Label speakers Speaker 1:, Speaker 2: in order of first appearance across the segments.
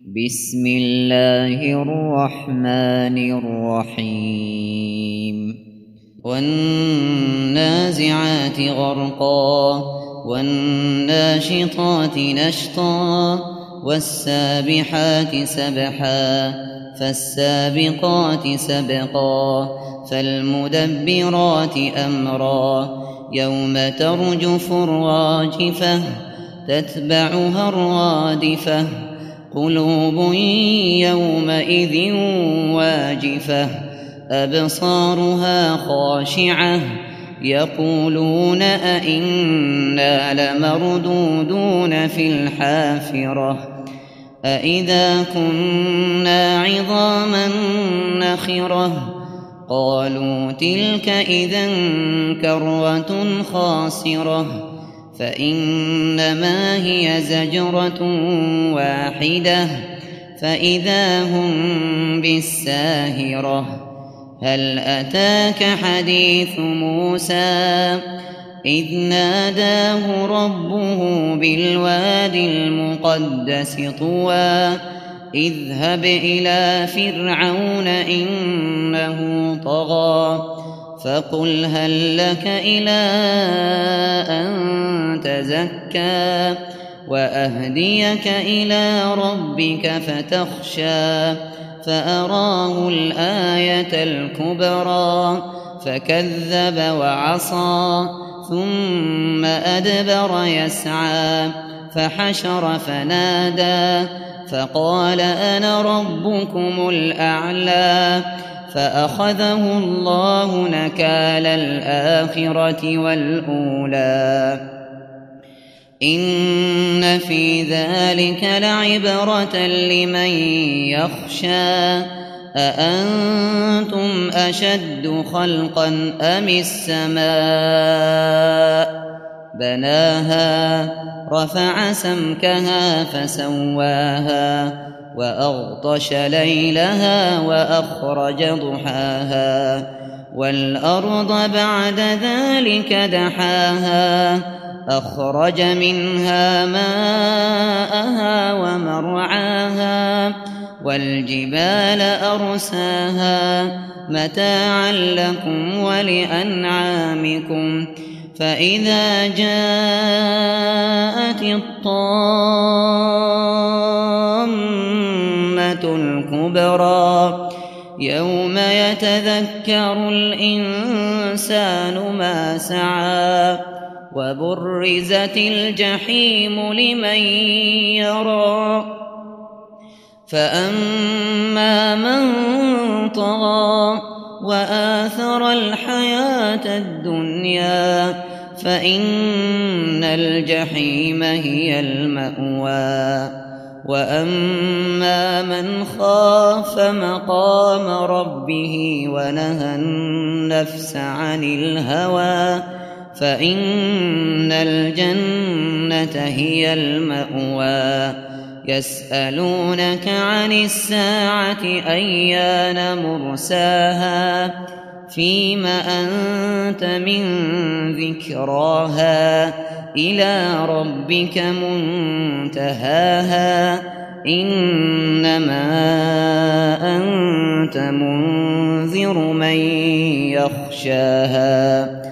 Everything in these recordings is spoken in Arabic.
Speaker 1: بسم الله الرحمن الرحيم والنازعات غرقا والناشطات نشطا والسابحات سبحا فالسابقات سبقا فالمدبرات أمرا يوم ترجف الراجفة تتبعها الرادفة قلوب يومئذ واجفة أبصارها خاشعة يقولون أئنا لمردودون في الحافرة أئذا كنا عظاما نخرة قالوا تلك إذا كرة خاسرة فإنما هي زجرة واحدة فإذا هم بالساهرة هل أتاك حديث موسى إذ ناداه ربه بالوادي المقدس طوى اذهب إلى فرعون إنه طغى فقل هل لك إلى أن تزكى وأهديك إلى ربك فتخشى فأراه الآية الكبرى فكذب وعصى ثم أدبر يسعى فحشر فنادى فقال أنا ربكم الأعلى فأخذه الله نكال الآخرة والأولى إن في ذلك لعبرة لمن يخشى أأنتم أشد خلقا أم السماء بناها رفع سمكها فسواها وأغطش ليلها وأخرج ضحاها والأرض بعد ذلك دحاها أخرج منها ماءها ومرعاها والجبال أرساها متاعا لكم ولأنعامكم فإذا جاءت الطامة الكبرى يوم يتذكر الإنسان ما سعى وبرزت الجحيم لمن يرى فأما من طغى وآثر الحياة الدنيا فإن الجحيم هي المأوى وأما من خاف مقام ربه ونهى النفس عن الهوى فإن الجنة هي المأوى يسألونك عن الساعة أيان مرساها فيم أنت من ذكراها إلى ربك منتهاها إنما أنت منذر من يخشاها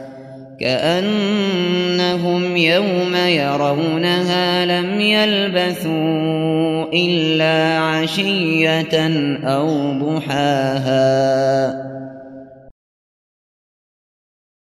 Speaker 1: كأنهم يوم يرونها لم يلبثوا إلا عشية أو ضحاها